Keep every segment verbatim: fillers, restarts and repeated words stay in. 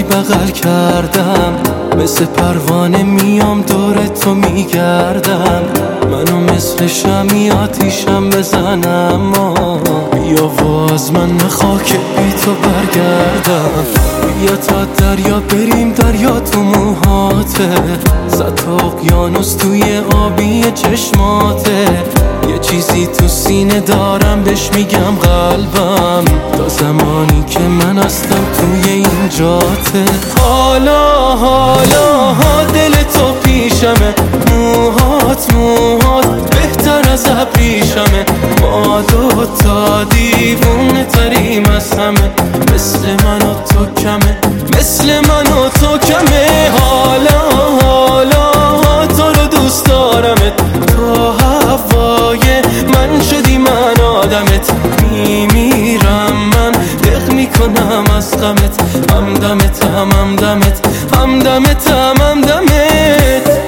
بغل کردم، مثل پروانه میام دور تو میگردم. منو مثل شمی آتیشم بزنم، بیا واز من خاک بی تو برگردم. بیا تا دریا بریم، دریا تو موهاته، صد تا اقیانوس توی آبی چشماته. یه چیزی تو سینه دارم بهش میگم قلبم، تا زمانی که من هستم توی این جاته. حالا حالا دل تو پیشمه، موهات موهات بهتر از ابریشمه. ما دوتا دیوونه تریم از همه، مثل من و تو کمه، مثل من و تو کمه. حالا حالا تو رو دوست دارمت، تو هوای من شدی من آدمت. میمیرم من دق میکنم از غمت، همدمت هم همدمت همدمت هم همدمت.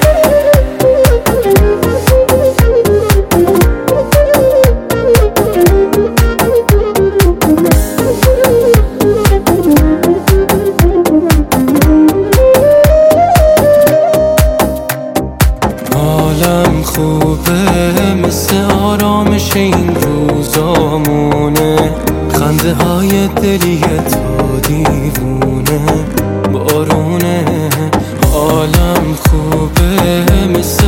حالم خوبه مثل آرامش این روزامونه، خنده های دلی تو دیوونه بارونه. حالم خوبه مثل